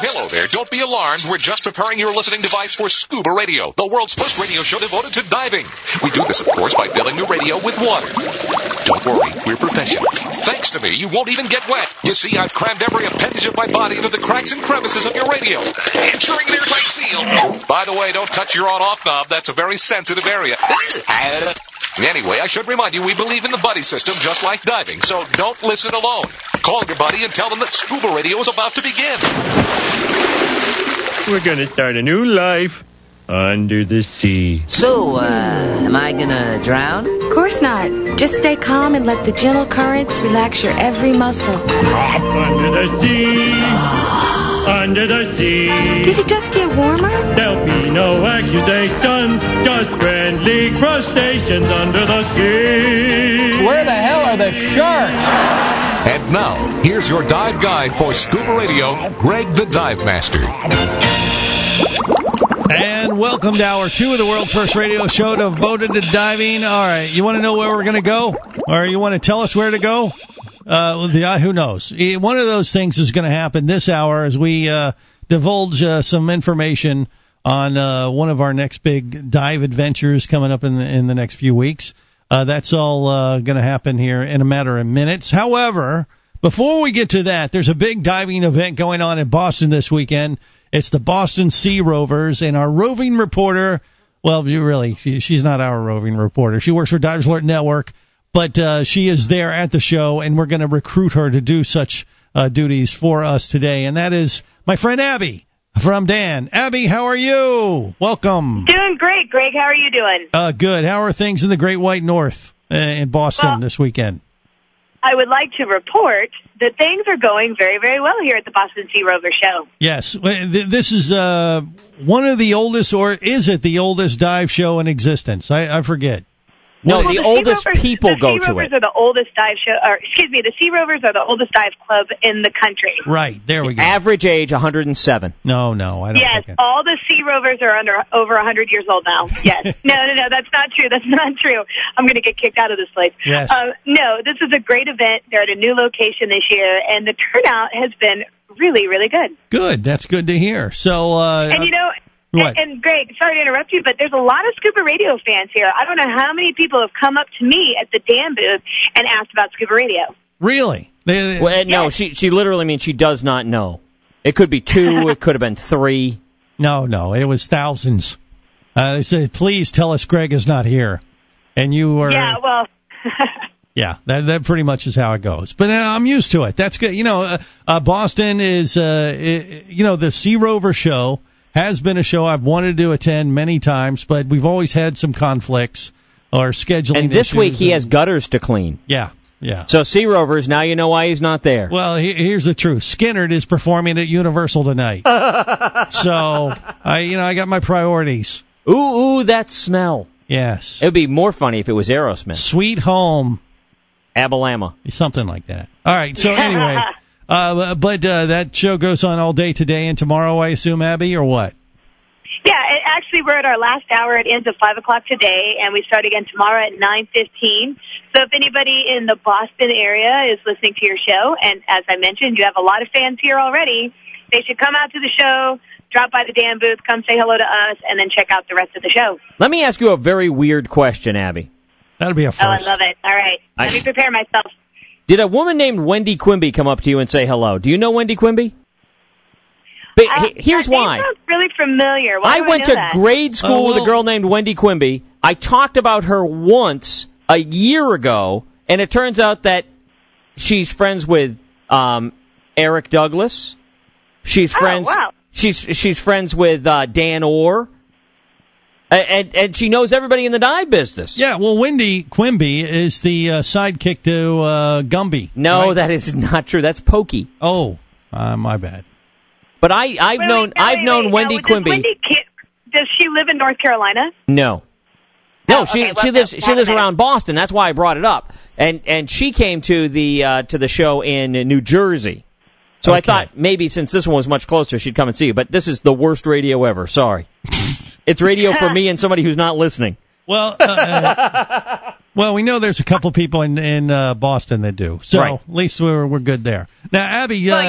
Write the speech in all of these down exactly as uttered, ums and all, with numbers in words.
hello there. Don't be alarmed. We're just preparing your listening device for Scuba Radio, the world's first radio show devoted to diving. We do this, of course, by filling the radio with water. Don't worry, we're professionals. Thanks to me, you won't even get wet. You see, I've crammed every appendage of my body into the cracks and crevices of your radio, ensuring an airtight seal. By the way, don't touch your on-off knob. That's a very sensitive area. Anyway, I should remind you, we believe in the buddy system just like diving, so don't listen alone. Call your buddy and tell them that Scuba Radio is about to begin. We're gonna start a new life under the sea. So, uh, am I gonna drown? Of course not. Just stay calm and let the gentle currents relax your every muscle. Under the sea, under the sea. Did it just get warmer? There'll be no accusations, just friendly crustaceans under the sea. Where the hell are the sharks? And now, here's your dive guide for Scuba Radio, Greg the Dive Master. And welcome to hour two of the world's first radio show devoted to diving. All right, you want to know where we're going to go? Or you want to tell us where to go? Uh, the, uh, who knows? One of those things is going to happen this hour as we uh, divulge uh, some information on uh, one of our next big dive adventures coming up in the, in the next few weeks. Uh, that's all uh, going to happen here in a matter of minutes. However, before we get to that, there's a big diving event going on in Boston this weekend. It's the Boston Sea Rovers, and our roving reporter, well, you really, she, she's not our roving reporter. She works for Divers Alert Network, but uh, she is there at the show, and we're going to recruit her to do such uh, duties for us today, and that is my friend Abby from Dan. Abby, how are you? Welcome. Doing great, Greg. How are you doing? Uh, good. How are things in the Great White North uh, in Boston well, this weekend? I would like to report that things are going very, very well here at the Boston Sea Rover Show. Yes. This is uh, one of the oldest, or is it the oldest dive show in existence? I, I forget. No, well, the, the oldest Rovers, people go to it. The Sea Rovers are the oldest dive show, or excuse me, the Sea Rovers are the oldest dive club in the country. Right, there we go. Average age, one hundred seven. No, no, I don't Yes, think it. all the Sea Rovers are under over one hundred years old now. Yes. no, no, no, that's not true. That's not true. I'm going to get kicked out of this place. Yes. Uh, no, this is a great event. They're at a new location this year, and the turnout has been really, really good. Good, that's good to hear. So, uh... And, you know... What? And, and Greg, sorry to interrupt you, but there's a lot of Scuba Radio fans here. I don't know how many people have come up to me at the Dan booth and asked about Scuba Radio. Really? They, they, well, no, yes. she she literally means she does not know. It could be two, it could have been three. No, no, it was thousands. Uh, they said, please tell us Greg is not here. And you were... Yeah, well... Yeah, that that pretty much is how it goes. But uh, I'm used to it. That's good. You know, uh, uh, Boston is, uh, it, you know, the Sea Rover show has been a show I've wanted to attend many times, but we've always had some conflicts or scheduling And this issues week he and, has gutters to clean. Yeah, yeah. So Sea Rovers, now you know why he's not there. Well, he, here's the truth. Skinnerd is performing at Universal tonight. So, I, you know, I got my priorities. Ooh, ooh, that smell. Yes. It would be more funny if it was Aerosmith. Sweet Home. Abalama. Something like that. All right, so anyway... Uh, but uh, that show goes on all day today and tomorrow, I assume, Abby, or what? Yeah, it, actually, we're at our last hour. It ends at five o'clock today, and we start again tomorrow at nine fifteen. So if anybody in the Boston area is listening to your show, and as I mentioned, you have a lot of fans here already, they should come out to the show, drop by the Dan booth, come say hello to us, and then check out the rest of the show. Let me ask you a very weird question, Abby. That'll be a first. Oh, I love it. All right. I... Let me prepare myself. Did a woman named Wendy Quimby come up to you and say hello? Do you know Wendy Quimby? But Uh, here's that why. name sounds really familiar. Why I do went I know to that? grade school Oh, well- with a girl named Wendy Quimby. I talked about her once a year ago, and it turns out that she's friends with um, Eric Douglas. She's Oh, friends. wow. She's she's friends with uh, Dan Orr. And, and she knows everybody in the dive business. Yeah, well, Wendy Quimby is the uh, sidekick to uh, Gumby. No, right? that is not true. That's Pokey. Oh, uh, my bad. But I, I've Wait, known wait, no, I've wait, known wait, Wendy no, does Quimby. Wendy Ki- does she live in North Carolina? No. No, Oh, she okay, she well, lives no, she lives okay. around Boston. That's why I brought it up. And and she came to the uh, to the show in New Jersey. So Okay. I thought maybe since this one was much closer, she'd come and see you. But this is the worst radio ever. Sorry. It's radio for me and somebody who's not listening. Well, uh, uh, well, we know there's a couple people in in uh, Boston that do. So Right. at least we're we're good there. Now, Abby, uh, Well, you-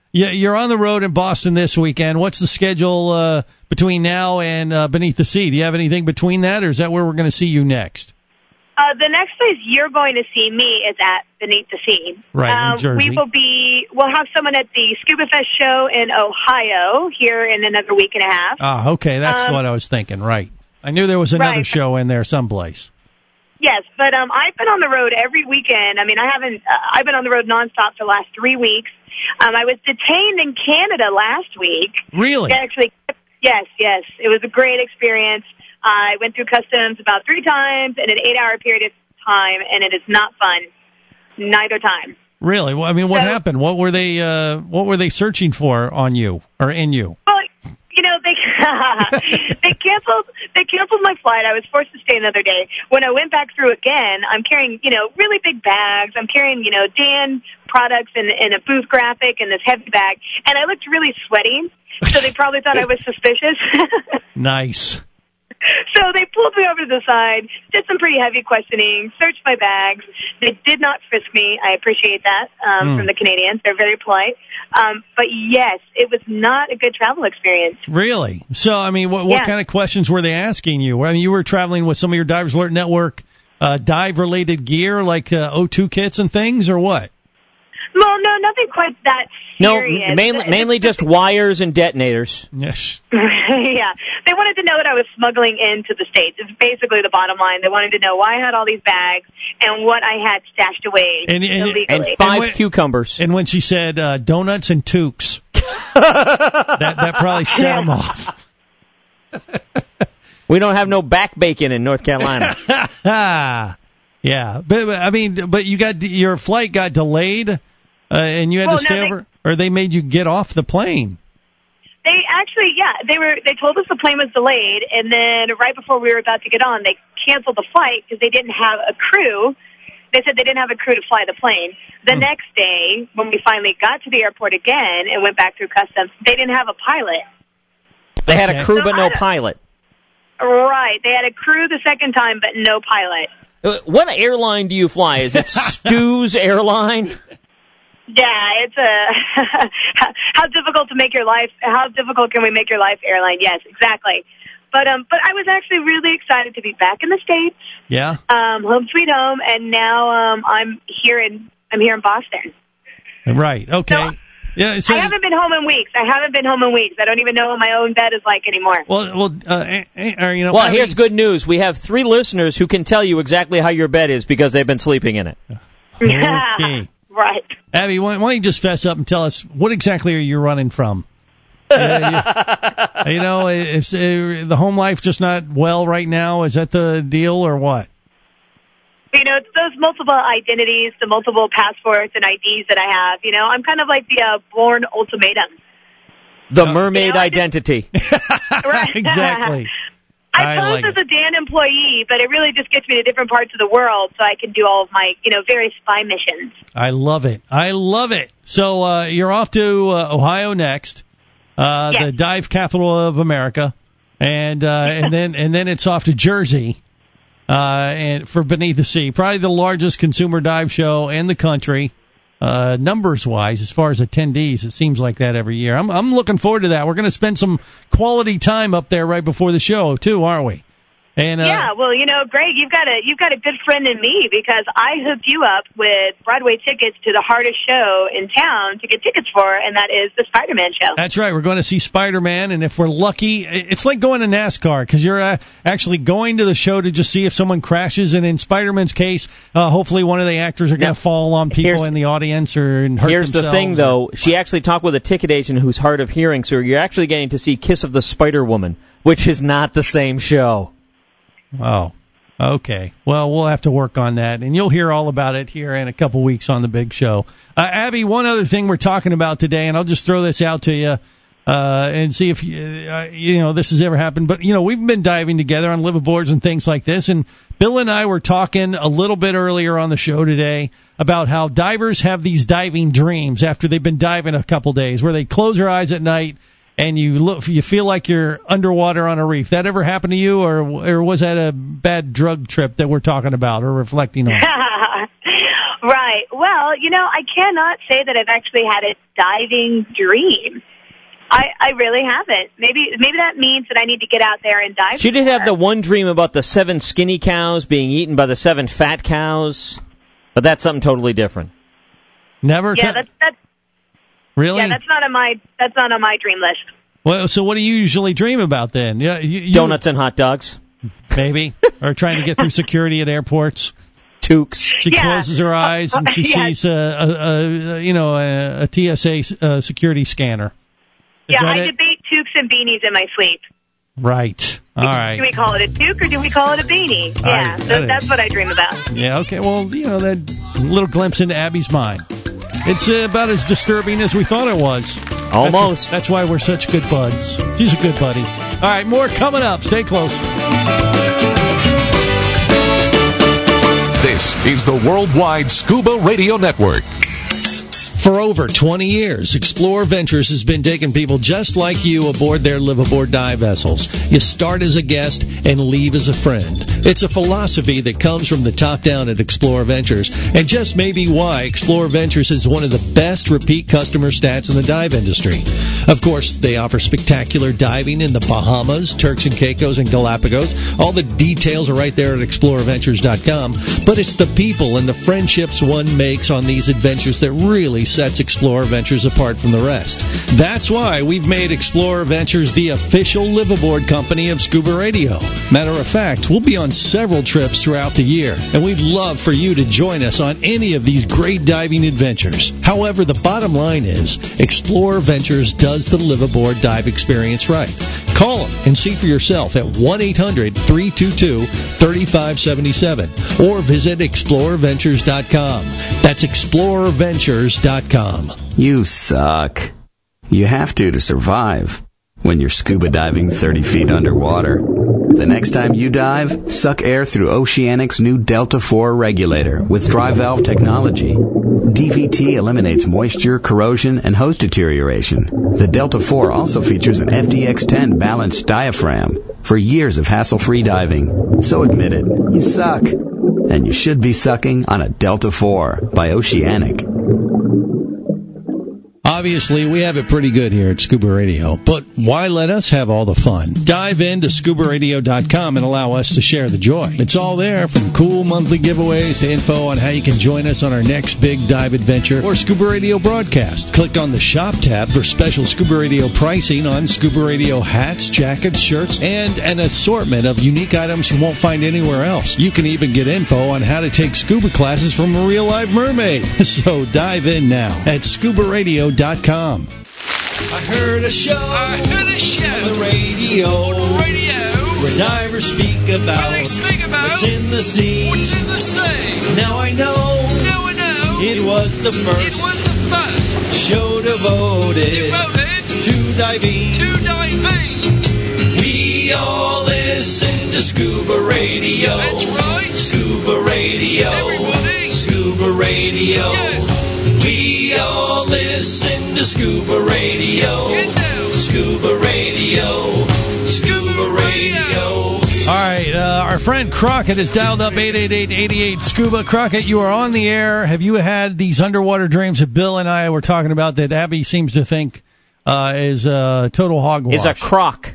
Yeah, you're on the road in Boston this weekend. What's the schedule uh, between now and uh, Beneath the Sea? Do you have anything between that, or is that where we're going to see you next? Uh, the next place you're going to see me is at Beneath the Sea. Right, um, New Jersey. We will be, we'll have someone at the Scuba Fest show in Ohio here in another week and a half. Ah, okay, that's um, what I was thinking, right. I knew there was another right. show in there someplace. Yes, but um, I've been on the road every weekend. I mean, I haven't, uh, I've been on the road nonstop for the last three weeks. Um, I was detained in Canada last week. Really? Actually, yes, yes. It was a great experience. I went through customs about three times in an eight-hour period of time, and it is not fun. Neither time. Really? Well, I mean, what So- happened? What were they? Uh, what were they searching for on you or in you? Well, you know, they they canceled they canceled my flight. I was forced to stay another day. When I went back through again, I'm carrying, you know, really big bags. I'm carrying, you know, Dan products in, in a booth graphic and this heavy bag, and I looked really sweaty. So they probably thought I was suspicious. Nice. So they pulled me over to the side, did some pretty heavy questioning, searched my bags. They did not frisk me. I appreciate that um, Mm. from the Canadians. They're very polite. Um, but yes, it was not a good travel experience. Really? So, I mean, what, what Yeah. kind of questions were they asking you? I mean, you were traveling with some of your Divers Alert Network uh, dive-related gear, like uh, O two kits and things, or what? Well, no, nothing quite that No, serious. mainly, The- mainly the- just wires and detonators. Yes. yeah. They wanted to know what I was smuggling into the States. It's basically the bottom line. They wanted to know why I had all these bags and what I had stashed away And- and- illegally. And five And when- cucumbers. And when she said uh, donuts and toques, that, that probably set them off. We don't have no back bacon in North Carolina. Ah, yeah. But, but, I mean, but you got your flight got delayed, uh, and you had Well, to stay no, they- over, or they made you get off the plane. They actually, yeah, they were. They told us the plane was delayed, and then right before we were about to get on, they canceled the flight because they didn't have a crew. They said they didn't have a crew to fly the plane. The Hmm. next day, when we finally got to the airport again and went back through customs, they didn't have a pilot. They had a Okay. crew but no So I don't- pilot. Right, they had a crew the second time, but no pilot. Uh, What airline do you fly? Is it Stu's airline? Yeah, it's a how difficult to make your life. How difficult can we make your life, airline? Yes, exactly. But um, but I was actually really excited to be back in the States, Yeah. um, home sweet home, and now um, I'm here in I'm here in Boston. Right. Okay. No, yeah. So, I haven't been home in weeks. I haven't been home in weeks. I don't even know what my own bed is like anymore. well, well, uh, eh, eh, or, you know. Well, I here's mean- good news. We have three listeners who can tell you exactly how your bed is because they've been sleeping in it. Okay. Right. Abby, why, why don't you just fess up and tell us what exactly are you running from? Uh, you, you know, is uh, the home life just not well right now? Is that the deal or what? You know, it's those multiple identities, the multiple passports and I Ds that I have. You know, I'm kind of like the uh, Bourne ultimatum. The mermaid You know, I just- identity. Right. Exactly. I I pose like as it. a Dan employee, but it really just gets me to different parts of the world so I can do all of my, you know, various spy missions. I love it. I love it. So uh, you're off to uh, Ohio next, uh, Yes. the dive capital of America, and uh, and then and then it's off to Jersey, uh, and for Beneath the Sea, probably the largest consumer dive show in the country, uh, numbers wise, as far as attendees. It seems like that every year. I'm I'm looking forward to that. We're going to spend some quality time up there right before the show too, aren't we? And uh, Yeah, well, you know, Greg, you've got a you've got a good friend in me because I hooked you up with Broadway tickets to the hardest show in town to get tickets for, and that is the Spider-Man show. That's right. We're going to see Spider-Man, and if we're lucky, it's like going to NASCAR because you're uh, actually going to the show to just see if someone crashes. And in Spider-Man's case, uh, hopefully one of the actors are going Now, to fall on people here's- in the audience or and hurt Here's the themselves. thing, though. She actually talked with a ticket agent who's hard of hearing, so you're actually getting to see Kiss of the Spider-Woman, which is not the same show. Oh, okay. Well, we'll have to work on that, and you'll hear all about it here in a couple weeks on the big show. Uh, Abby, one other thing we're talking about today, and I'll just throw this out to you uh, and see if uh, you know this has ever happened. But you know, we've been diving together on liveaboards and things like this, and Bill and I were talking a little bit earlier on the show today about how divers have these diving dreams after they've been diving a couple days, where they close their eyes at night. And you look, you feel like you're underwater on a reef. That ever happened to you, or or was that a bad drug trip that we're talking about or reflecting on? Right. Well, Well, you know, I cannot say that I've actually had a diving dream. I, I really haven't. Maybe maybe that means that I need to get out there and dive. She did more. have the one dream about the seven skinny cows being eaten by the seven fat cows, but that's something totally different. Never. Yeah, ca- that's that's really. yeah, that's not on my that's not on my dream list. Well, so what do you usually dream about then? Yeah, you, you, Donuts and hot dogs, maybe, or trying to get through security at airports. toques. She Yeah. closes her eyes and she Yeah. sees a, a, a you know a, a T S A uh, security scanner. Is Yeah, that I it? debate toques and beanies in my sleep. Right. All right. Do we call it a toque or do we call it a beanie? All Yeah, right, so that is- that's what I dream about. Yeah, okay. Well, you know, that little glimpse into Abby's mind. It's uh, about as disturbing as we thought it was. Almost. That's, that's why we're such good buds. She's a good buddy. All right, more coming up. Stay close. This is the Worldwide Scuba Radio Network. For over twenty years, Explore Ventures has been taking people just like you aboard their live-aboard dive vessels. You start as a guest and leave as a friend. It's a philosophy that comes from the top down at Explore Ventures, and just maybe why Explore Ventures is one of the best repeat customer stats in the dive industry. Of course, they offer spectacular diving in the Bahamas, Turks and Caicos, and Galapagos. All the details are right there at explorer ventures dot com, but it's the people and the friendships one makes on these adventures that really sets Explorer Ventures apart from the rest. That's why we've made Explorer Ventures the official live-aboard company of Scuba Radio. Matter of fact, we'll be on several trips throughout the year, and we'd love for you to join us on any of these great diving adventures. However, the bottom line is, Explorer Ventures does the live-aboard dive experience right. Call them and see for yourself at one eight hundred three two two three five seven seven or visit explorer ventures dot com. That's explorer ventures dot com. You suck. You have to to survive when you're scuba diving thirty feet underwater. The next time you dive, suck air through Oceanic's new Delta four regulator with dry valve technology. D V T eliminates moisture, corrosion, and hose deterioration. The Delta four also features an F D X ten balanced diaphragm for years of hassle-free diving. So admit it, you suck. And you should be sucking on a Delta four by Oceanic. Obviously, we have it pretty good here at Scuba Radio, but why let us have all the fun? Dive into scuba radio dot com and allow us to share the joy. It's all there, from cool monthly giveaways to info on how you can join us on our next big dive adventure or Scuba Radio broadcast. Click on the Shop tab for special Scuba Radio pricing on Scuba Radio hats, jackets, shirts, and an assortment of unique items you won't find anywhere else. You can even get info on how to take scuba classes from a real-life mermaid. So dive in now at scuba radio dot com. I heard a show. I heard a show on the radio. On the radio, where divers speak about. Where they speak about what's in the sea. What's in the sea. Now I know. Now I know. It was the first. It was the first show devoted. Devoted to diving. To diving. We all listen to Scuba Radio. That's right. Scuba Radio. Everybody. Scuba Radio. Yeah. We all listen to Scuba Radio. Scuba Radio. Scuba Radio. All right, uh, our friend Crockett has dialed up eight eight eight, eight eight, SCUBA. Crockett, you are on the air. Have you had these underwater dreams that Bill and I were talking about that Abby seems to think uh, is uh, total hogwash? Is a crock.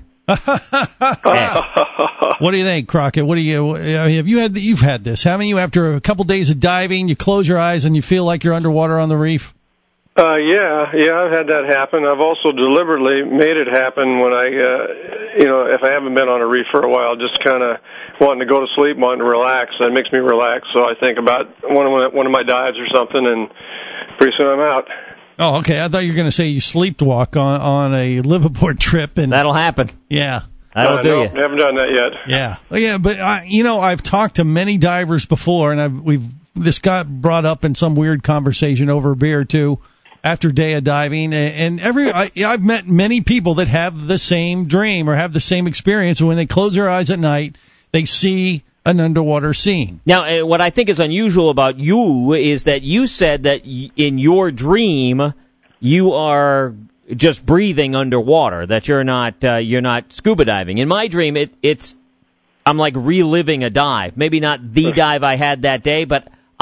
What do you think, Crockett? What do you have you had? You've had this, haven't you? After a couple days of diving, you close your eyes and you feel like you're underwater on the reef. Uh, yeah, yeah, I've had that happen. I've also deliberately made it happen when I, uh, you know, if I haven't been on a reef for a while, just kind of wanting to go to sleep, wanting to relax. That makes me relax. So I think about one of my, one of my dives or something, and pretty soon I'm out. Oh, okay. I thought you were going to say you sleepwalk on on a liveaboard trip, and that'll happen. Yeah. That'll uh, do no, you. Haven't done that yet. Yeah, yeah, but I, you know, I've talked to many divers before, and I've we've this got brought up in some weird conversation over a beer or two after a day of diving, and every I, I've met many people that have the same dream or have the same experience. When they close their eyes at night, they see an underwater scene. Now, uh, what I think is unusual about you is that you said that y- in your dream you are just breathing underwater, that you're not uh, you're not scuba diving. In my dream, it, it's I'm like reliving a dive. Maybe not the dive I had that day, but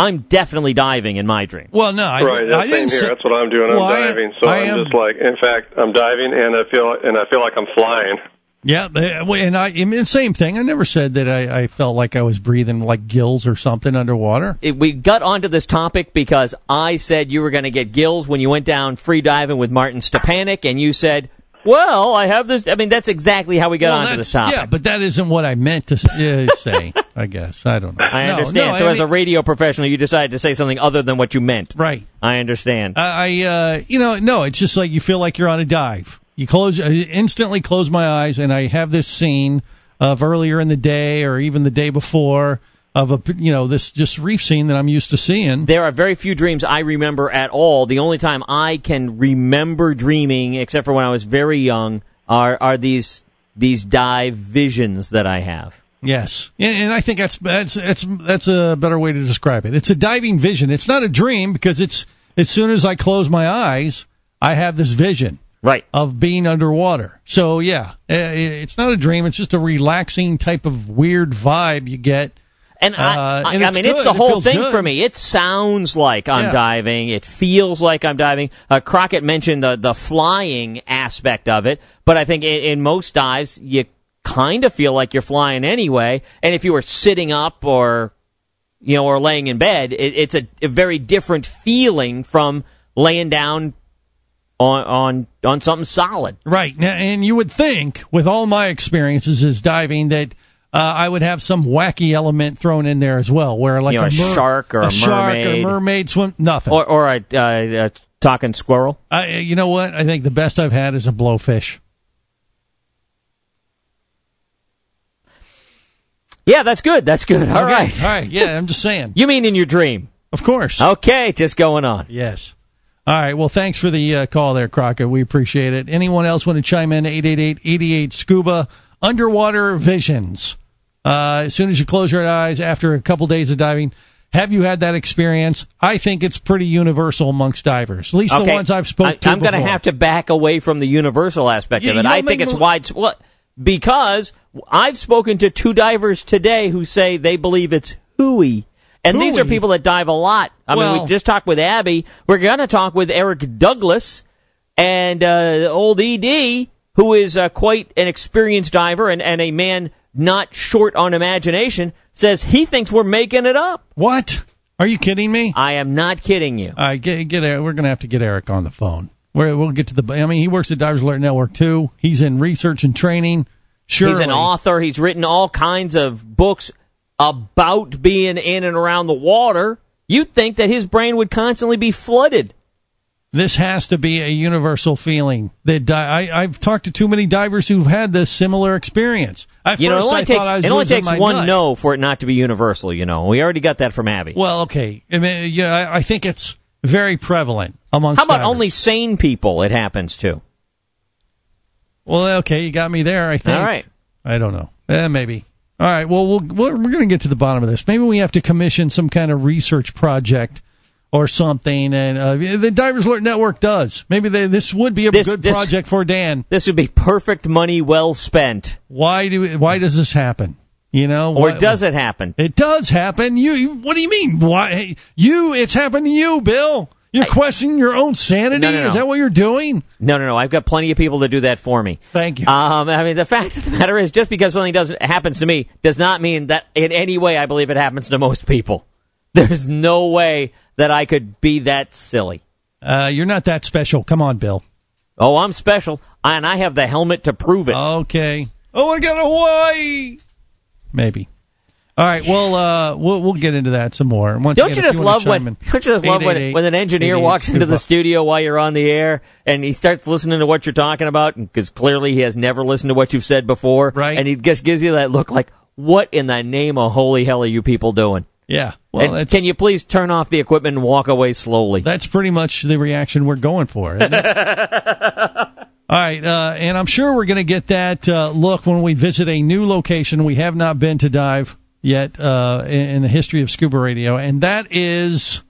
I'm definitely diving in my dream. Well, no, I, right. I Same didn't here. say, That's what I'm doing. well, I'm I, diving, so I I'm am, just like, in fact, I'm diving, and I feel and I feel like I'm flying. Yeah, and I, I mean, same thing. I never said that I, I felt like I was breathing like gills or something underwater. It, we got onto this topic because I said you were going to get gills when you went down free diving with Martin Stepanek, and you said, well, I have this. I mean, that's exactly how we got well, onto this topic. Yeah, but that isn't what I meant to uh, say, I guess. I don't know. I no, understand. No, so I as mean, a radio professional, you decided to say something other than what you meant. Right. I understand. I, uh, you know, no, it's just like you feel like you're on a dive. You close, I instantly close my eyes, and I have this scene of earlier in the day or even the day before of a, you know, this just reef scene that I'm used to seeing. There are very few dreams I remember at all. The only time I can remember dreaming, except for when I was very young, are are these these dive visions that I have. Yes, and, and I think that's that's that's that's a better way to describe it. It's a diving vision. It's not a dream because it's as soon as I close my eyes, I have this vision. Right. Of being underwater. So, yeah, it's not a dream. It's just a relaxing type of weird vibe you get. And I, uh, I, and I it's mean, good. it's the It whole feels thing good. for me. It sounds like I'm Yeah. diving. It feels like I'm diving. Uh, Crockett mentioned the, the flying aspect of it, but I think in, in most dives, you kind of feel like you're flying anyway. And if you were sitting up or, you know, or laying in bed, it, it's a, a very different feeling from laying down on on on something solid. Right. Now, and you would think, with all my experiences as diving, that uh, I would have some wacky element thrown in there as well, where like You know, a, a mer- shark or a shark or a mermaid. mermaid swim, nothing. Or, or a, uh, a talking squirrel. I, you know what? I think the best I've had is a blowfish. Yeah, that's good. That's good. All Okay. right. All right. Yeah, I'm just saying. You mean in your dream? Of course. Okay, just going on. Yes. All right. Well, thanks for the uh, call there, Crockett. We appreciate it. Anyone else want to chime in? eight eight eight, eight eight, SCUBA. Underwater visions. Uh, as soon as you close your eyes after a couple days of diving, have you had that experience? I think it's pretty universal amongst divers, at least Okay. the ones I've spoken I, to I'm going to before. have to back away from the universal aspect Yeah, of it. you I don't think make it's mo- wide. Well, because I've spoken to two divers today who say they believe it's hooey. And these are Hooey? people that dive a lot. I mean, Well- we just talked with Abby. We're going to talk with Eric Douglas and uh, old E D, who is uh, quite an experienced diver and, and a man not short on imagination, says he thinks we're making it up. What? Are you kidding me? I am not kidding you. All right, get, get Eric. We're going to have to get Eric on the phone. We're, we'll get to the. I mean, he works at Divers Alert Network too. He's in research and training. Sure, He's an author. He's written all kinds of books about being in and around the water. You'd think that his brain would constantly be flooded. This has to be a universal feeling. That di- I, I've talked to too many divers who've had this similar experience. At You know, it first, only I takes, thought I was it only losing takes my one nut. no for it not to be universal, you know. We already got that from Abby. Well, okay. I mean, yeah, I, I think it's very prevalent amongst How about divers. only sane people it happens to? Well, okay, you got me there, I think. All right. I don't know. Eh, maybe. All right, well, we'll we're going to get to the bottom of this. Maybe we have to commission some kind of research project or something, and uh, the Divers Alert Network does. Maybe they, this would be a This- good this- project for Dan. This would be perfect money well spent. Why do why does this happen? You know, Or why- does it happen? It does happen. You, you what do you mean? Why you? It's happened to you, Bill. You're I- questioning your own sanity. No, no, no. Is that what you're doing? No, no, no. I've got plenty of people to do that for me. Thank you. Um, I mean, the fact of the matter is, just because something doesn't happens to me does not mean that in any way I believe it happens to most people. There's no way that I could be that silly. Uh, you're not that special. Come on, Bill. Oh, I'm special, and I have the helmet to prove it. Okay. Oh, I got Hawaii. Maybe. All right. Well, uh, we'll we'll get into that some more. Once Don't again, you if just wanna love when chime in, don't you just love when, eight eight eight, when an engineer eight eight eight, walks into the scuba. studio while you're on the air and he starts listening to what you're talking about because clearly he has never listened to what you've said before, Right. And he just gives you that look like, what in the name of holy hell are you people doing? Yeah. Well, And that's, can you please turn off the equipment and walk away slowly? that's pretty much the reaction we're going for. Isn't it? All right. Uh, and I'm sure we're going to get that uh, look when we visit a new location we have not been to dive yet uh, in, in the history of scuba radio, and that is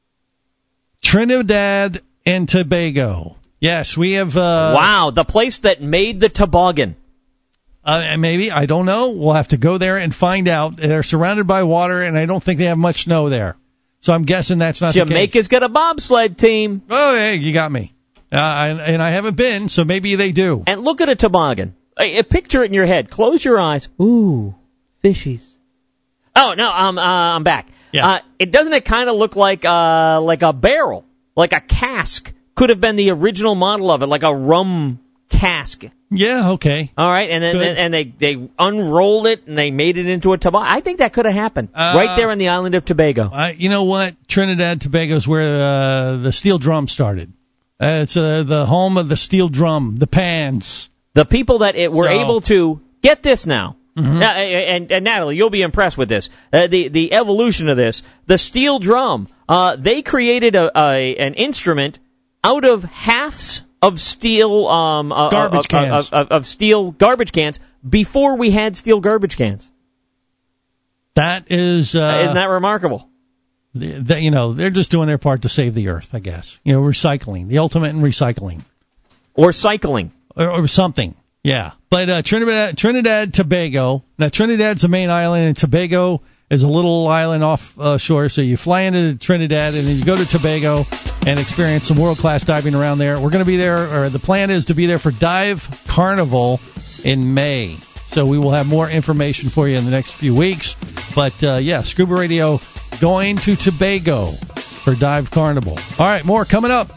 Trinidad and Tobago. Yes, we have. Uh, Wow, the place that made the toboggan. Uh, and maybe, I don't know. We'll have to go there and find out. They're surrounded by water, and I don't think they have much snow there. So I'm guessing that's not Jamaica's the case. got a bobsled team. Oh, hey, you got me. Uh, and, and I haven't been, so maybe they do. And look at a toboggan. Uh, picture it in your head. Close your eyes. Ooh, fishies. Oh, no, I'm, uh, I'm back. Yeah. Uh, it doesn't it kind of look like uh, like a barrel, like a cask. Could have been the original model of it, like a rum cask. Yeah, okay. All right, and then Good. and they, they unrolled it and they made it into a toboggan. I think that could have happened Uh, right there on the island of Tobago. I, you know what? Trinidad Tobago is where uh, the steel drum started. Uh, it's uh, the home of the steel drum, the pans. The people that it were So- able to get this now. Mhm. Now, and, and Natalie, you'll be impressed with this. Uh, the the evolution of this, the steel drum. Uh, they created a, a an instrument out of halves of steel um, uh, Garbage of, cans. of, of, of steel garbage cans before we had steel garbage cans. That is, uh, Isn't that remarkable? th- th- you know, they're just doing their part to save the earth, I guess. You know, recycling, the ultimate in recycling, or cycling, or, or something. Yeah, but uh, Trinidad, Trinidad, Tobago. Now Trinidad's the main island, and Tobago is a little island off uh, shore. So you fly into Trinidad, and then you go to Tobago and experience some world class diving around there. We're going to be there, or the plan is to be there for Dive Carnival in May. So we will have more information for you in the next few weeks. But uh, yeah, Scuba Radio going to Tobago for Dive Carnival. All right, more coming up.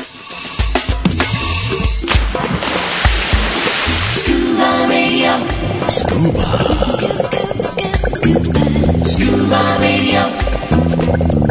Scuba Radio. Scuba. Scuba. Scuba Radio.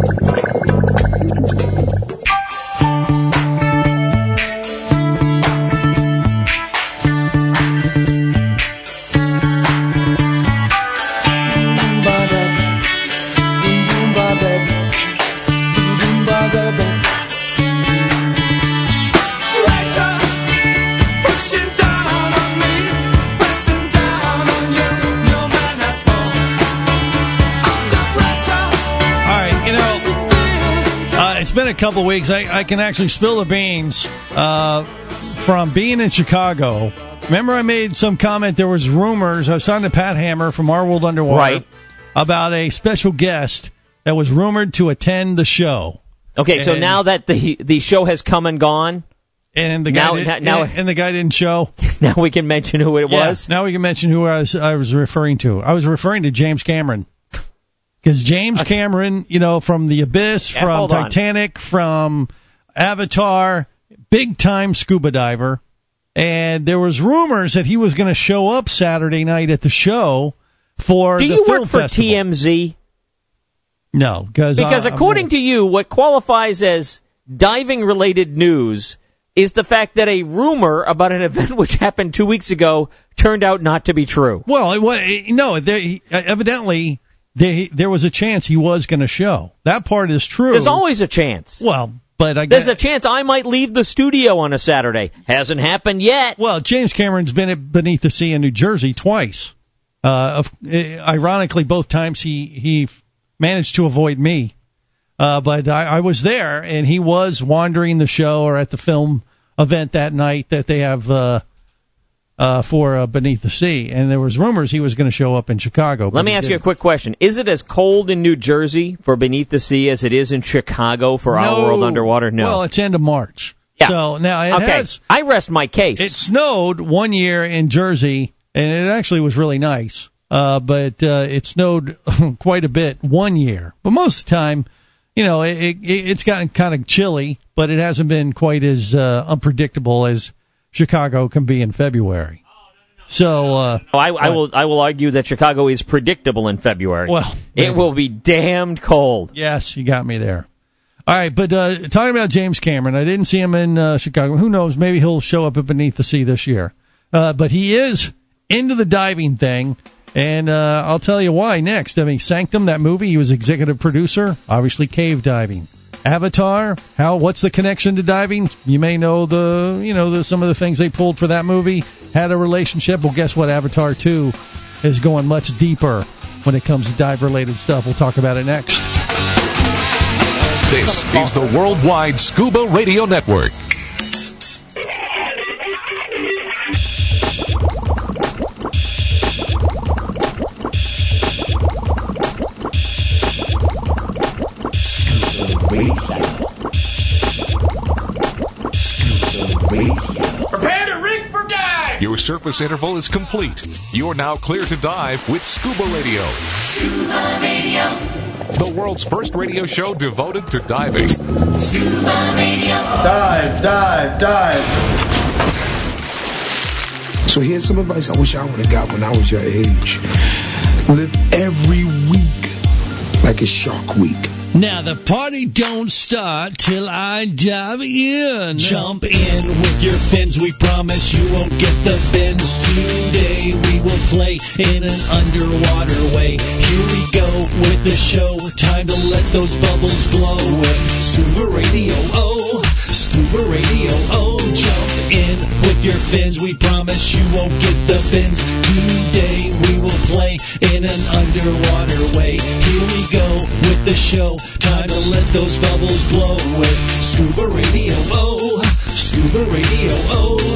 It's been a couple weeks. I, I can actually spill the beans uh, from being in Chicago. Remember I made some comment, there was rumors, I was talking to Pat Hammer from Our World Underwater Right. about a special guest that was rumored to attend the show. Okay, so And- now that the the show has come and gone, And the guy Now- did, now- and the guy didn't show. now we can mention who it Yeah, was. now we can mention who I was I was referring to. I was referring to James Cameron. Because James Cameron, you know, from The Abyss, Yeah, from hold on. Titanic, from Avatar, big time scuba diver. And there was rumors that he was going to show up Saturday night at the show for Do the you film work for festival. T M Z? No, because Because I, according to you, what qualifies as diving-related news is the fact that a rumor about an event which happened two weeks ago turned out not to be true. Well, it was, no, there, he, evidently there, there was a chance he was going to show. That part is true. There's always a chance. Well, but I There's guess, a chance I might leave the studio on a Saturday. Hasn't happened yet. Well, James Cameron's been at Beneath the Sea in New Jersey twice. Uh, of, uh, ironically, both times he, he managed to avoid me. Uh, but I, I was there, and he was wandering the show or at the film event that night that they have uh, uh, for uh, Beneath the Sea. And there was rumors he was going to show up in Chicago. but Let me he ask you a didn't. quick question. Is it as cold in New Jersey for Beneath the Sea as it is in Chicago for Our No. World Underwater? No. Well, it's end of March. Yeah. So now it okay. has. I rest my case. It snowed one year in Jersey, and it actually was really nice. Uh, but uh, it snowed quite a bit one year. But most of the time, you know, it, it, it's gotten kind of chilly, but it hasn't been quite as uh, unpredictable as Chicago can be in February. So, uh, Oh, I, I will. I will argue that Chicago is predictable in February. Well, it will be damned cold. yes, you got me there. All right, but uh, talking about James Cameron, I didn't see him in uh, Chicago. Who knows? Maybe he'll show up at Beneath the Sea this year. Uh, but he is into the diving thing, and uh, I'll tell you why next. I mean, Sanctum, that movie, he was executive producer, obviously cave diving. Avatar, how? What's the connection to diving? You may know the, you know, the, some of the things they pulled for that movie had a relationship. Well, guess what? Avatar two is going much deeper when it comes to dive-related stuff. We'll talk about it next. This is the Worldwide Scuba Radio Network. Scuba Radio. Prepare to rig for dive! Your surface interval is complete. You're now clear to dive with Scuba Radio. Scuba Radio. The world's first radio show devoted to diving. Scuba Radio. Dive, dive, dive. So here's some advice I wish I would have got when I was your age. Live every week like it's Shark Week. Now the party don't start till I dive in. Jump in with your fins. We promise you won't get the bends. Today we will play in an underwater way. Here we go with the show. Time to let those bubbles blow with Scuba Radio. Oh, Scuba Radio. Oh, jump in with your fins. We promise you won't get the bends. Today we will play in an underwater way. Here we go with the show. Time to let those bubbles blow with Scuba Radio. Oh, Scuba Radio. Oh.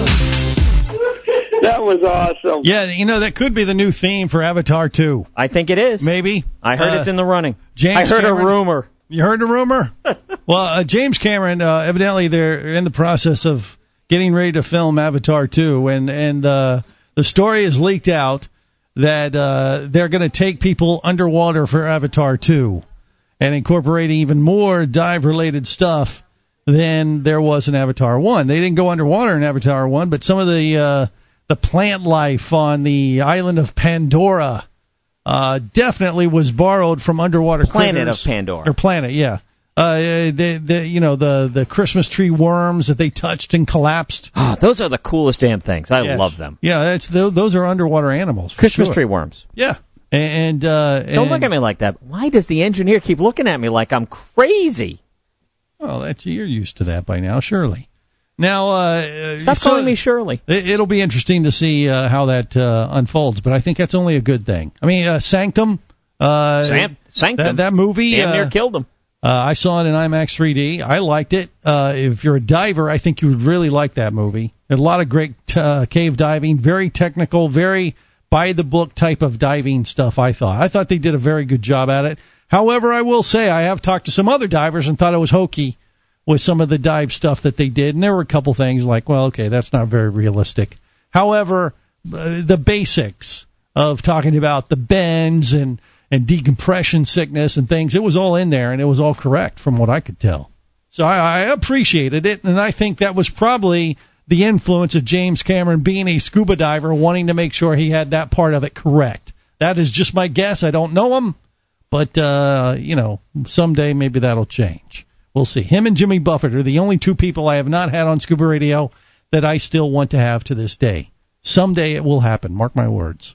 That was awesome. Yeah, you know, that could be the new theme for Avatar two. I think it is. Maybe. I heard Uh, it's in the running. James I heard Cameron? a rumor. You heard a rumor? Well, uh, James Cameron, uh, evidently they're in the process of getting ready to film Avatar two, and, and uh, the story is leaked out that uh, they're going to take people underwater for Avatar two and incorporating even more dive-related stuff than there was in Avatar one. They didn't go underwater in Avatar one, but some of the uh, the plant life on the island of Pandora uh, definitely was borrowed from underwater Planet critters. of Pandora. Or planet, yeah. Uh, the, the, you know, the, the Christmas tree worms that they touched and collapsed. Oh, those are the coolest damn things. I Yes. love them. Yeah, it's the, those are underwater animals. for Christmas sure. tree worms. Yeah. And, uh, Don't and- look at me like that. Why does the engineer keep looking at me like I'm crazy? Well, that's, you're used to that by now, surely. Now, uh, Stop so calling me Shirley. It, it'll be interesting to see uh, how that uh, unfolds, but I think that's only a good thing. I mean, uh, Sanctum, uh, Sam- Sanctum. that, that movie, Damn near uh, killed him. Uh, I saw it in IMAX three D. I liked it. Uh, if you're a diver, I think you would really like that movie. A lot of great uh, cave diving, very technical, very by the book type of diving stuff. I thought. I thought they did a very good job at it. However, I will say I have talked to some other divers and thought it was hokey with some of the dive stuff that they did, and there were a couple things like, well, okay, that's not very realistic. However, uh, the basics of talking about the bends and and decompression sickness and things, it was all in there, and it was all correct from what I could tell. So I, I appreciated it, and I think that was probably the influence of James Cameron being a scuba diver, wanting to make sure he had that part of it correct. That is just my guess. I don't know him, but, uh, you know, someday maybe that'll change. We'll see. Him and Jimmy Buffett are the only two people I have not had on Scuba Radio that I still want to have to this day. Someday it will happen. Mark my words.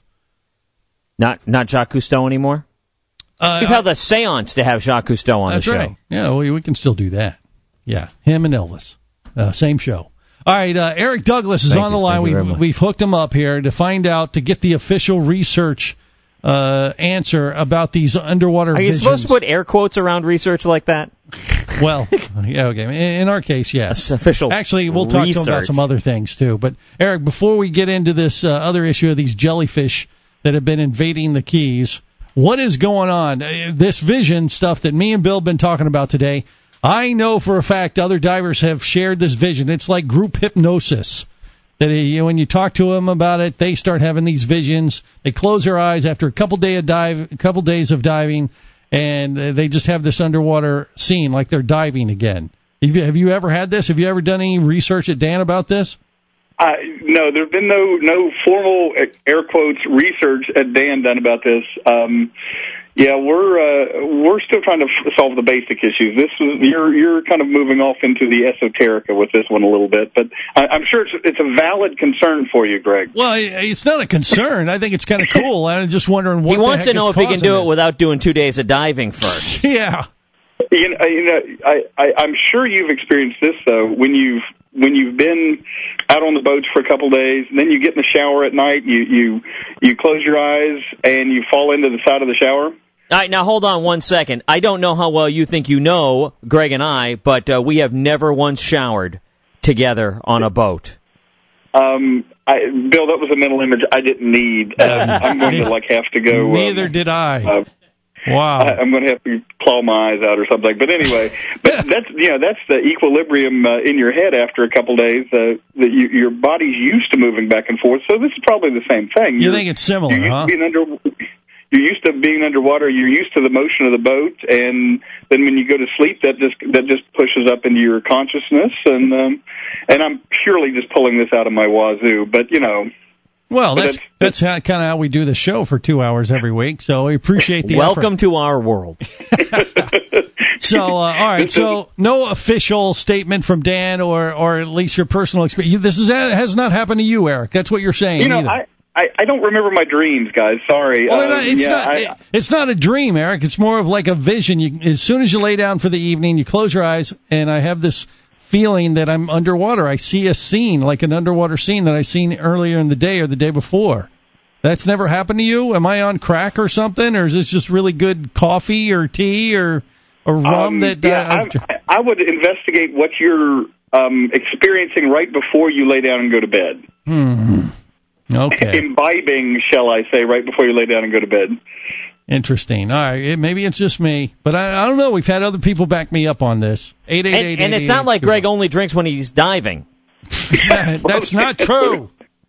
Not not Jacques Cousteau anymore? Uh, We've held a seance to have Jacques Cousteau on That's the show. right. Yeah, we, we can still do that. Yeah, him and Elvis. Uh, same show. All right, uh, Eric Douglas is Thank on you. the line. Thank you very We've, much. we've hooked him up here to find out, to get the official research uh, answer about these underwater Are you visions. supposed to put air quotes around research like that? Well, yeah, okay. In, in our case, yes. That's official Actually, we'll talk to him about research. some other things, too. But, Eric, before we get into this uh, other issue of these jellyfish that have been invading the Keys, what is going on? Uh, This vision stuff that me and Bill have been talking about today, I know for a fact other divers have shared this vision. It's like group hypnosis. That uh, when you talk to them about it, they start having these visions. They close their eyes after a couple day of dive, a couple days of diving, and uh, they just have this underwater scene like they're diving again. Have you, have you ever had this? Have you ever done any research at Dan about this? Uh, no, there's been no no formal air quotes research at Dan done about this. Um, yeah, we're uh, we're still trying to f- solve the basic issues. This is you're you're kind of moving off into the esoterica with this one a little bit, but I, I'm sure it's it's a valid concern for you, Greg. Well, it's not a concern. I think it's kind of cool. I'm just wondering what He the wants heck to know is if he can causing do it this. without doing two days of diving first. Yeah. You know, you know I, I, I'm sure you've experienced this though when you've when you've been out on the boats for a couple days, and then you get in the shower at night, you you you close your eyes and you fall into the side of the shower. All right, now hold on one second. I don't know how well you think you know, Greg and I, but uh, we have never once showered together on a boat. Um, I, Bill, that was a mental image I didn't need. Um, I'm going to like have to go. Neither um, did I. Uh, Wow. I, I'm going to have to claw my eyes out or something. But anyway, but that's you know that's the equilibrium uh, in your head after a couple days. Uh, that you, your body's used to moving back and forth, so this is probably the same thing. You You're, think it's similar, you're used huh? to being under, you're used to being underwater. You're used to the motion of the boat, and then when you go to sleep, that just that just pushes up into your consciousness. And um, and I'm purely just pulling this out of my wazoo, but you know. Well, that's that's, that's kind of how we do the show for two hours every week. So we appreciate the Welcome effort. to our world. So, uh, all right. So, no official statement from Dan, or or at least your personal experience. This is has not happened to you, Eric. That's what you're saying. You know, either. I, I I don't remember my dreams, guys. Sorry. Well, uh, not, it's yeah, not. I, it, it's not a dream, Eric. It's more of like a vision. You, as soon as you lay down for the evening, you close your eyes, and I have this feeling that I'm underwater. I see a scene, like an underwater scene that I seen earlier in the day or the day before. That's never happened to you? Am I on crack or something, or is this just really good coffee or tea or or rum um, that? Yeah, uh, I, I would investigate what you're um, experiencing right before you lay down and go to bed. Hmm. Okay. Imbibing, shall I say, right before you lay down and go to bed. Interesting. All right. It, maybe it's just me, but I, I don't know. We've had other people back me up on this. Eight eight eight. And, and it's not like Greg only drinks when he's diving. That's not true.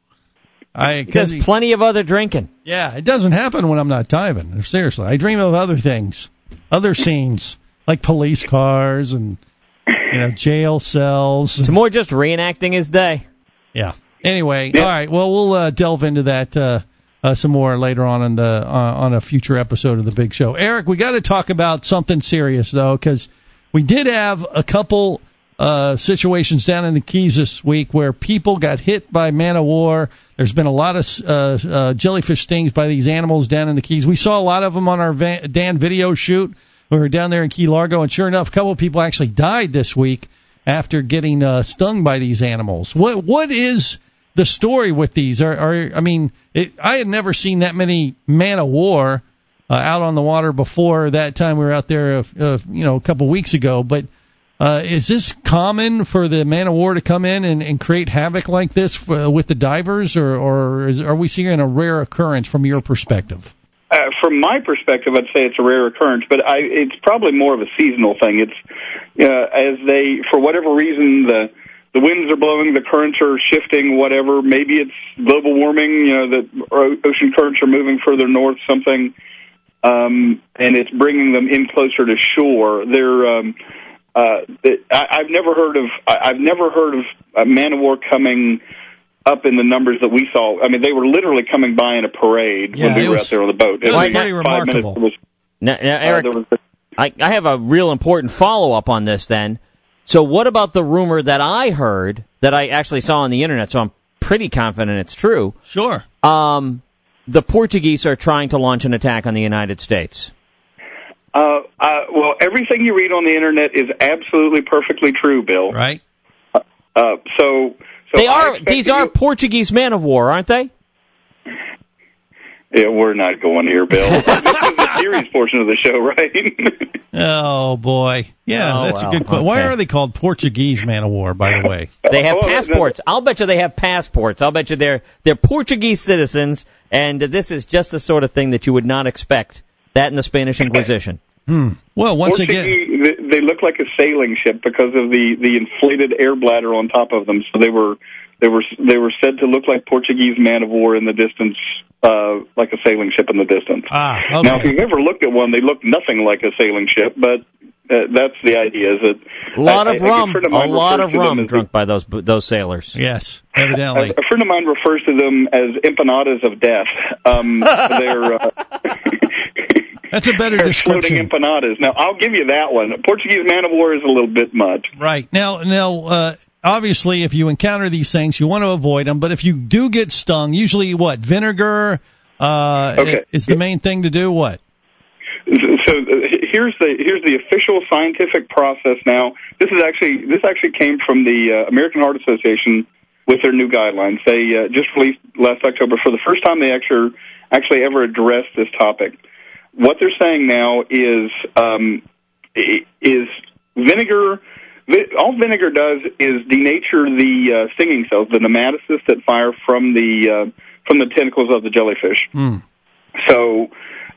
I There's he, plenty of other drinking. Yeah, it doesn't happen when I'm not diving. Seriously, I dream of other things, other scenes like police cars and you know jail cells. It's more just reenacting his day. Yeah. Anyway, yeah. All right. Well, we'll uh, delve into that uh, uh, some more later on in the uh, on a future episode of the Big Show. Eric, we got to talk about something serious though, because we did have a couple uh, situations down in the Keys this week where people got hit by man of war. There's been a lot of uh, uh, jellyfish stings by these animals down in the Keys. We saw a lot of them on our van, Dan video shoot. We were down there in Key Largo, and sure enough, a couple of people actually died this week after getting uh, stung by these animals. What what is the story with these? Are, are I mean, it, I had never seen that many man of war uh, out on the water before that time we were out there, uh, uh, you know, a couple weeks ago. But uh, is this common for the man of war to come in and, and create havoc like this uh, with the divers, or, or is, are we seeing a rare occurrence from your perspective? Uh, from my perspective, I'd say it's a rare occurrence, but I, it's probably more of a seasonal thing. It's uh, as they, for whatever reason, the the winds are blowing, the currents are shifting, whatever. Maybe it's global warming, you know, the ocean currents are moving further north, something, um, and it's bringing them in closer to shore. They're um, Uh, I, I've never heard of I've never heard of a man of war coming up in the numbers that we saw. I mean, they were literally coming by in a parade yeah, when we were was, out there on the boat. It was like pretty five remarkable. Minutes, was, now, now, Eric, uh, was, I, I have a real important follow-up on this then. So what about the rumor that I heard, that I actually saw on the internet, so I'm pretty confident it's true. Sure. Um, the Portuguese are trying to launch an attack on the United States. Uh, uh, well, everything you read on the internet is absolutely perfectly true, Bill. Right. Uh, uh, so, so they are. These are Portuguese man of war, aren't they? Yeah, we're not going here, Bill. This is the serious portion of the show, right? Oh boy, yeah, oh, that's well, a good question. okay. Why are they called Portuguese man of war? By the way, they have Oh, passports. I'll bet you they have passports. I'll bet you they're they're Portuguese citizens, and this is just the sort of thing that you would not expect. That in the Spanish Inquisition. Hmm. Well, once Portuguese, again, they look like a sailing ship because of the, the inflated air bladder on top of them. So they were they were they were said to look like Portuguese man of war in the distance, uh, like a sailing ship in the distance. Ah, okay. Now, if you've ever looked at one, they look nothing like a sailing ship, but uh, that's the idea. Is that a lot of I, rum, a, of a lot of rum as, drunk by those those sailors. Yes, evidently. A, a friend of mine refers to them as empanadas of death. Um, they're uh, That's a better they're description. floating empanadas. Now, I'll give you that one. Portuguese man of war is a little bit much. Right. Now, now, uh, obviously, if you encounter these things, you want to avoid them. But if you do get stung, usually what? Vinegar uh, okay. is the main thing to do? What? So uh, here's the here's the official scientific process now. This is actually this actually came from the uh, American Heart Association with their new guidelines. They uh, just released last October. For the first time, they actually actually ever addressed this topic. What they're saying now is um, is vinegar. All vinegar does is denature the uh, stinging cells, the nematocysts that fire from the uh, from the tentacles of the jellyfish. Mm. So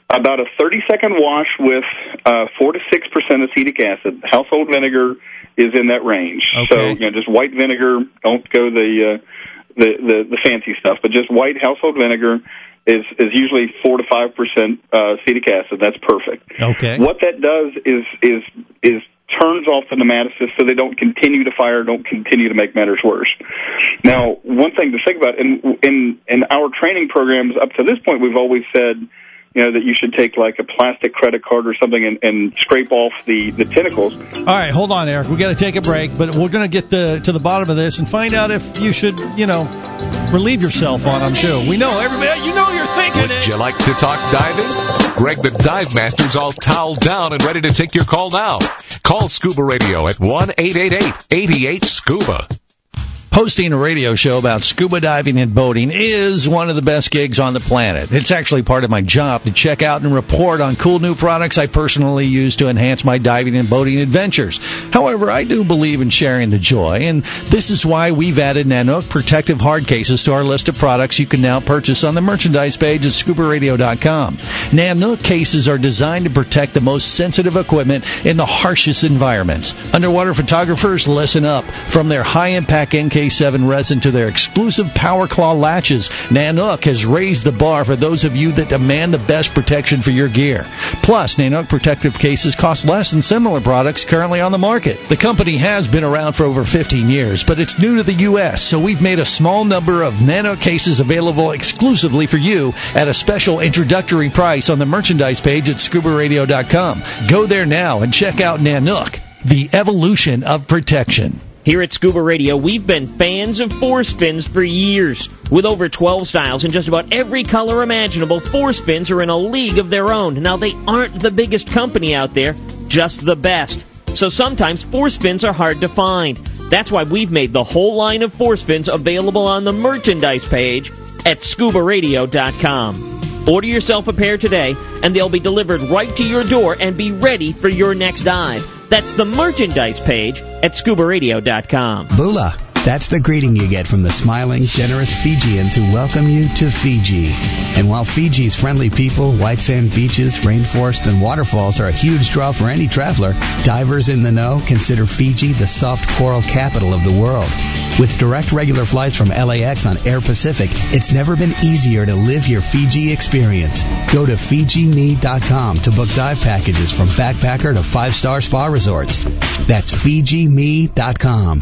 about a thirty-second wash with uh, four to six percent acetic acid. Household vinegar is in that range. Okay. So, you know, just white vinegar. Don't go the, uh, the the the fancy stuff, but just white household vinegar is is usually four to five percent uh, acetic acid. That's perfect. Okay. What that does is is is turns off the nematocysts so they don't continue to fire, don't continue to make matters worse. Now, one thing to think about, in in in our training programs up to this point, we've always said, you know, that you should take like a plastic credit card or something and, and scrape off the, the tentacles. All right, hold on, Eric. We got to take a break, but we're going to get the, to the bottom of this and find out if you should, you know, relieve yourself on them too. We know everybody. You know you're thinking Would it. you like to talk diving? Greg the Dive Master's all toweled down and ready to take your call now. Call Scuba Radio at one eight eight eight, eight eight, SCUBA. Hosting a radio show about scuba diving and boating is one of the best gigs on the planet. It's actually part of my job to check out and report on cool new products I personally use to enhance my diving and boating adventures. However, I do believe in sharing the joy, and this is why we've added Nanook protective hard cases to our list of products you can now purchase on the merchandise page at scuba radio dot com. Nanook cases are designed to protect the most sensitive equipment in the harshest environments. Underwater photographers, listen up. From their high-impact N K seven resin to their exclusive Power Claw latches, Nanook has raised the bar for those of you that demand the best protection for your gear. Plus, Nanook protective cases cost less than similar products currently on the market. The company has been around for over fifteen years, but it's new to the U S, so we've made a small number of Nanook cases available exclusively for you at a special introductory price on the merchandise page at scuba radio dot com. Go there now and check out Nanook, the evolution of protection. Here at Scuba Radio, we've been fans of force fins for years. With over twelve styles and just about every color imaginable, force fins are in a league of their own. Now, they aren't the biggest company out there, just the best. So sometimes force fins are hard to find. That's why we've made the whole line of force fins available on the merchandise page at scuba radio dot com. Order yourself a pair today, and they'll be delivered right to your door and be ready for your next dive. That's the merchandise page at scuba radio dot com. Bula. That's the greeting you get from the smiling, generous Fijians who welcome you to Fiji. And while Fiji's friendly people, white sand beaches, rainforest, and waterfalls are a huge draw for any traveler, divers in the know consider Fiji the soft coral capital of the world. With direct regular flights from L A X on Air Pacific, it's never been easier to live your Fiji experience. Go to Fiji Me dot com to book dive packages from backpacker to five-star spa resorts. That's Fiji Me dot com.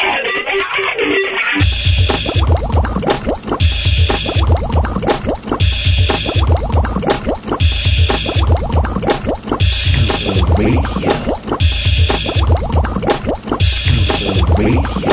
Scuba Radio. Scuba Radio.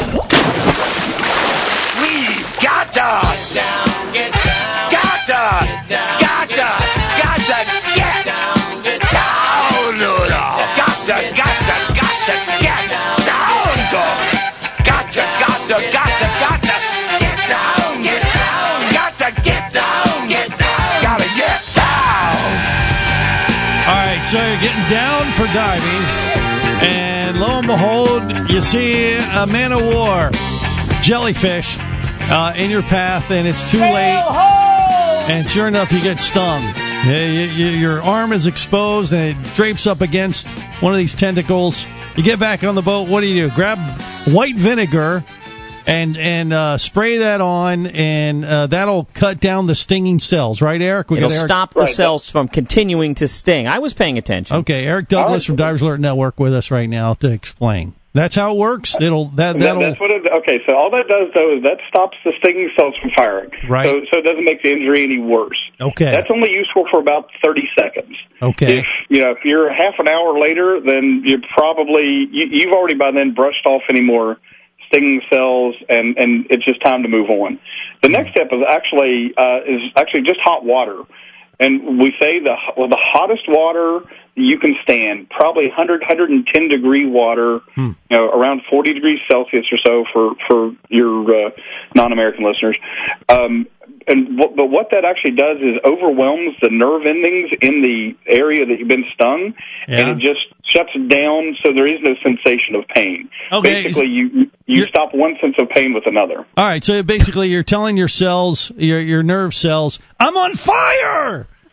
We've got to get down, get down, got to, get down, got to, got to get down, get down, no, no. got to, got to, got to get down, dog. got to, got to, got to, got to get down, get down, got to get down, get down, got to get down. All right, so you're getting down for diving, and lo and behold, you see a man of war jellyfish uh, in your path, and it's too late. And sure enough, you get stung. You, you, your arm is exposed, and it drapes up against one of these tentacles. You get back on the boat. What do you do? Grab white vinegar and and uh, spray that on, and uh, that'll cut down the stinging cells, right, Eric? We It'll got Eric. stop the cells from continuing to sting. I was paying attention. Okay, Eric Douglas from Divers Alert Network with us right now to explain. That's how it works. It'll that that'll. That, that's what it. Okay, so all that does though is that stops the stinging cells from firing. Right. So so it doesn't make the injury any worse. Okay. That's only useful for about thirty seconds. Okay. If you know if you're half an hour later, then you're probably you, you've already by then brushed off any more stinging cells, and and it's just time to move on. The next step is actually uh, is actually just hot water, and we say the well, the hottest water you can stand, probably one hundred, one hundred ten degree water, hmm. you know, around forty degrees Celsius or so for, for your uh, non-American listeners. Um, and w- But what that actually does is overwhelms the nerve endings in the area that you've been stung, yeah. and it just shuts it down so there is no sensation of pain. Okay. Basically, you you stop one sense of pain with another. All right, so basically you're telling your cells, your your nerve cells, I'm on fire!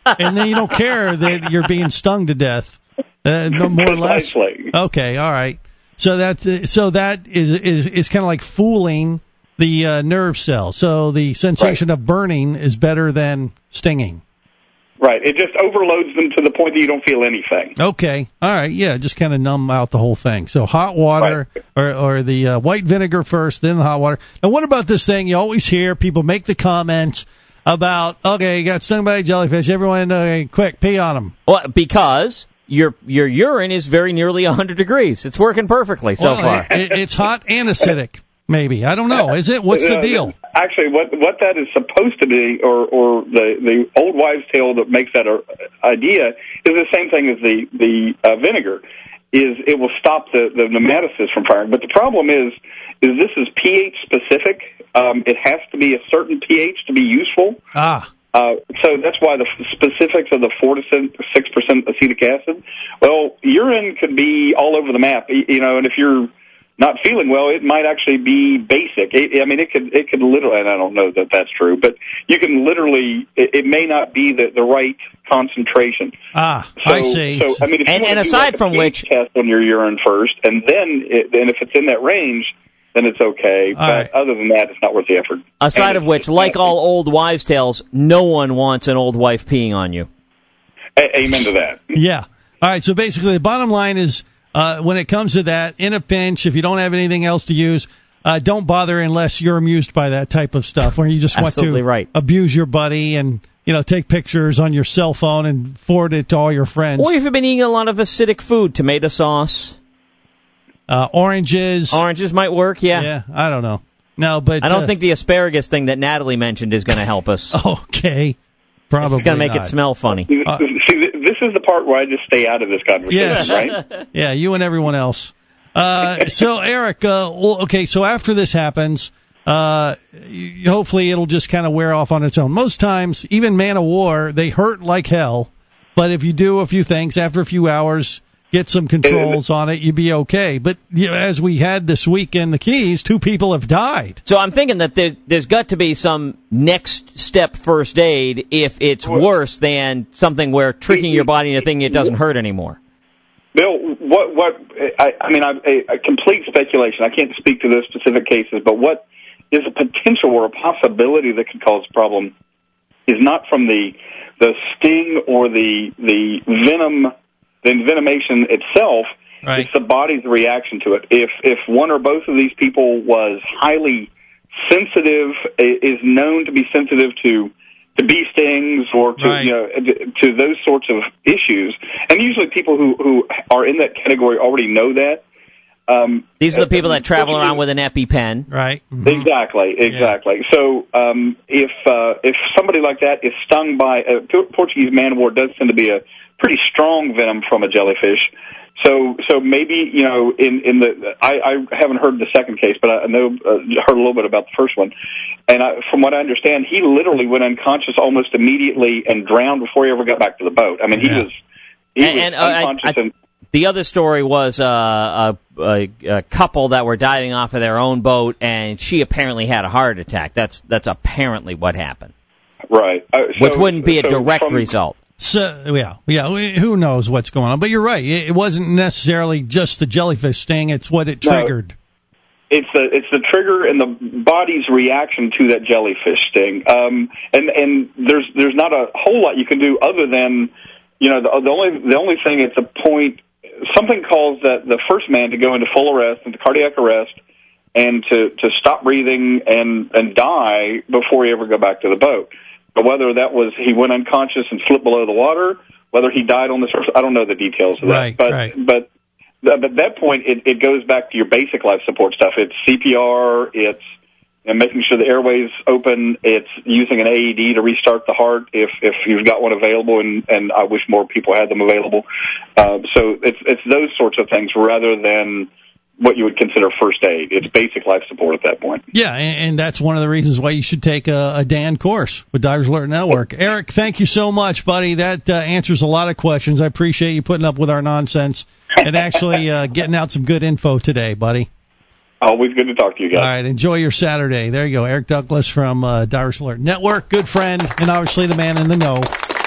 and then you don't care that you're being stung to death, uh, no more or less. Precisely. Okay, all right. So that so that is is is kind of like fooling the uh, nerve cell. So the sensation Right. of burning is better than stinging. Right. It just overloads them to the point that you don't feel anything. Okay. All right. Yeah, just kind of numb out the whole thing. So hot water or, or the uh, white vinegar first, then the hot water. Now, what about this thing? You always hear people make the comment about, okay, you got stung by a jellyfish. Everyone, uh, quick, pee on them. Well, because your your urine is very nearly one hundred degrees. It's working perfectly so Well, far. It, it's hot and acidic, maybe. I don't know. Is it? What's the Uh, deal? Actually, what what that is supposed to be, or or the the old wives' tale that makes that a, idea, is the same thing as the the uh, vinegar. Is it will stop the the nematocysts from firing. But the problem is, is this is pH specific. Um, it has to be a certain pH to be useful. Ah. Uh, so that's why the specifics of the four to six percent acetic acid. Well, urine could be all over the map, you know, and if you're not feeling well, it might actually be basic. It, I mean, it could it could literally, and I don't know that that's true, but you can literally, it, it may not be the, the right concentration. Ah, so, I see. So, I mean, if And- you and want to do aside like a from pH which- test on your urine first, and then, it, and if it's in that range, then it's okay. All but right. other than that, it's not worth the effort. Aside And of it's which, just like nasty. all old wives' tales, no one wants an old wife peeing on you. A- amen to that. Yeah. All right. So basically, the bottom line is, uh, when it comes to that, in a pinch, if you don't have anything else to use, uh, don't bother unless you're amused by that type of stuff, or you just want Absolutely to right. abuse your buddy and, you know, take pictures on your cell phone and forward it to all your friends. Or if you've been eating a lot of acidic food, tomato sauce, Uh, oranges. oranges might work. Yeah. Yeah. I don't know. No, but I don't uh, think the asparagus thing that Natalie mentioned is going to help us. Okay. Probably It's going to make not. it smell funny. Uh, See, th- this is the part where I just stay out of this conversation, Yes. right? Yeah, you and everyone else. Uh, so, Eric, uh, well, okay, so after this happens, uh, you, hopefully it'll just kind of wear off on its own. Most times, even Man of War, they hurt like hell, but if you do a few things after a few hours, get some controls on it, you'd be okay. But you know, as we had this week in the Keys, two people have died. So I'm thinking that there's, there's got to be some next step first aid if it's worse than something where tricking your body into thinking it doesn't hurt anymore. Bill, what, what, I, I mean, I, a, a complete speculation. I can't speak to those specific cases, but what is a potential or a possibility that could cause a problem is not from the, the sting or the, the venom, the envenomation itself. Right. It's the body's reaction to it. If, if one or both of these people was highly sensitive, i- is known to be sensitive to to bee stings or to Right. you know to those sorts of issues, and usually people who who are in that category already know that. Um, These are the people that travel around with an EpiPen. Right. Exactly, exactly. So um, if uh, if somebody like that is stung by a Portuguese man of war, does tend to be a pretty strong venom from a jellyfish. So so maybe you know in in the I, I haven't heard the second case, but I know uh, heard a little bit about the first one. And I, from what I understand, he literally went unconscious almost immediately and drowned before he ever got back to the boat. I mean, he Yeah. was he And- was and, uh, I- unconscious I- and. The other story was uh, a, a, a couple that were diving off of their own boat, and she apparently had a heart attack. That's that's apparently what happened, Right. Uh, so, which wouldn't be a so direct from, result. So, yeah, yeah, we- who knows what's going on. But you're right. It, it wasn't necessarily just the jellyfish sting. It's what it No. triggered. It's the it's the trigger and the body's reaction to that jellyfish sting. Um, and and there's there's not a whole lot you can do other than, you know, the, the only the only thing it's a point. Something calls that the first man to go into full arrest, into cardiac arrest, and to, to stop breathing and, and die before he ever go back to the boat. But whether that was he went unconscious and slipped below the water, whether he died on the surface, I don't know the details of that. Right, but right. but but at that point, it, it goes back to your basic life support stuff. It's C P R. It's and making sure the airways open. It's using an A E D to restart the heart if if you've got one available, and, and I wish more people had them available. Uh, so it's it's those sorts of things rather than what you would consider first aid. It's basic life support at that point. Yeah, and, and that's one of the reasons why you should take a, a D A N course with Divers Alert Network. Eric, thank you so much, buddy. That uh, answers a lot of questions. I appreciate you putting up with our nonsense and actually uh, getting out some good info today, buddy. Always good to talk to you guys. All right, enjoy your Saturday. There you go, Eric Douglas from uh, Divers Alert Network, good friend, and obviously the man in the know.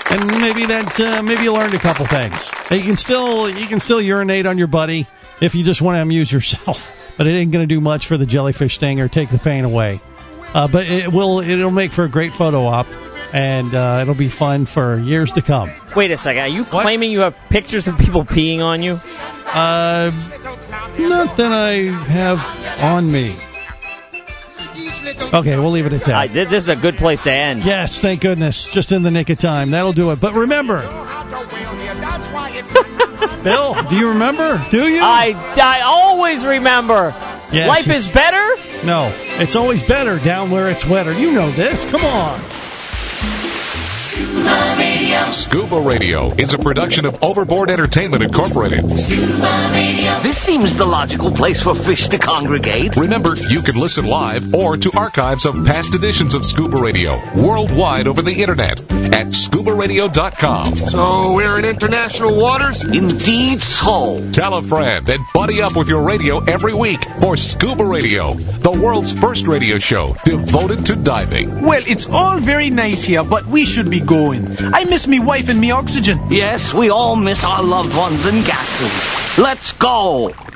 and maybe that uh, maybe you learned a couple things. You can still you can still urinate on your buddy if you just want to amuse yourself, but it ain't going to do much for the jellyfish sting or take the pain away. Uh, but it will it'll make for a great photo op, and uh, it'll be fun for years to come. Wait a second. Are you what? claiming you have pictures of people peeing on you? Uh, not that I have on me. Okay, we'll leave it at that. Uh, this is a good place to end. Yes, thank goodness. Just in the nick of time. That'll do it. But remember... Bill, do you remember? Do you? I, I always remember. Yes, Life is better? No, it's always better down where it's wetter. You know this. Come on. Scuba Radio. Scuba Radio is a production of Overboard Entertainment Incorporated. Scuba Radio. This seems the logical place for fish to congregate. Remember, you can listen live or to archives of past editions of Scuba Radio worldwide over the internet at scuba radio dot com. So we're in international waters? Indeed so. Tell a friend and buddy up with your radio every week for Scuba Radio, the world's first radio show devoted to diving. Well, it's all very nice here, but we should be going. I miss me wife and me oxygen. Yes, we all miss our loved ones and gases. Let's go.